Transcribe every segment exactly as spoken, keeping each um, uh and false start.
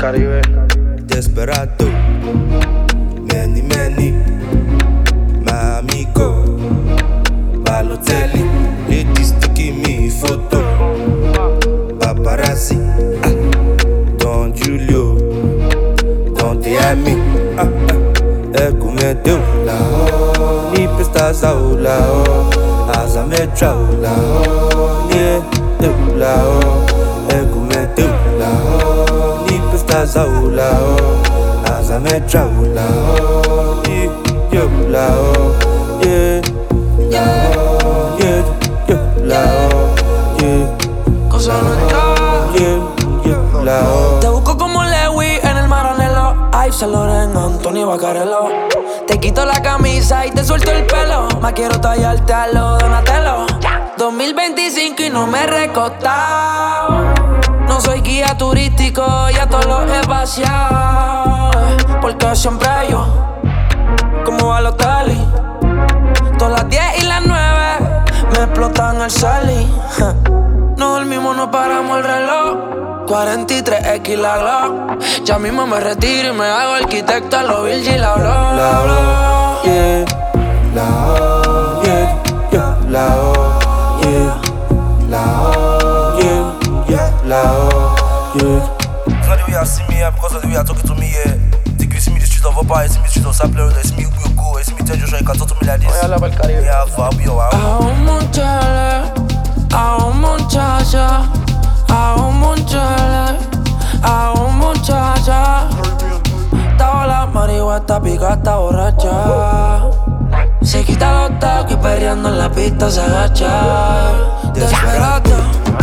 Caribe. Desperado, many, many, my amigo, Balotelli, ladies taking me photo, paparazzi, ah, Don Julio, Don Tiami, ah, ah, ecco me deu la ho, ni pestaza o la ho, asa me trao la ho, ni deu la ho, ecco me deu la ho, ni pestaza o la ho, asa me trao la ho, ni yo la ho, yeah, la ho, yeah, yo la ho, yeah, Cosa nuestra, yeah, yo la ho. te busco como Lewy en el Maranello. Yves Saint Laurent, Antonio Bacarello. Te quito la camisa y te suelto el pelo. Más quiero tallarte a lo Donatello. dos mil veinticinco y no me he recostado. No soy guía turístico, ya todos los he vaciado. Porque siempre yo, como Balotelli. Todas las diez y las nueve me explotan el celi. No dormimos, no paramos el reloj. cuarenta y tres equis la Glock. Ya mismo me retiro y me hago arquitecto a lo Virgil la La ho, yeah, la ho, yeah, yeah, la ho, yeah, la ho, yeah, yeah, la ho, yeah. Now the way you see me, yeah, because of the way you talking to me, yeah. Think you see me the street of Opa, you see me the street of Sapler, you see me will go, you see me tell Joshua, you can talk to me like this. Voy a hablar para el Caribe. Yeah, I'll be your wow. A un muchacho, a un muchacho, a un muchacho, a un muchacho. Estaba la marihuana, está pica, está borracha. Se quita los tacos y perreando en la pista se agacha. Desperado,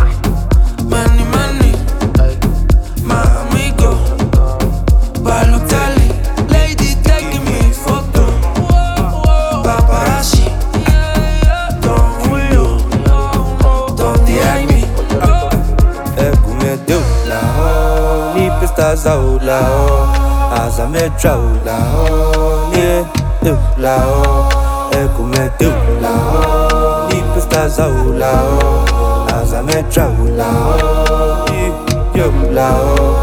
many, many, más amigo, Balotelli, lady taking me photo, paparazzi, Don Julio, Don Tiami. Ecco me deu la ho, ni pestaza o la ho, asa me trao la ho, ni deu la ho. Ecco me deu la ho, ni pestaza o la ho, asa me trao la ho, ni yo la ho.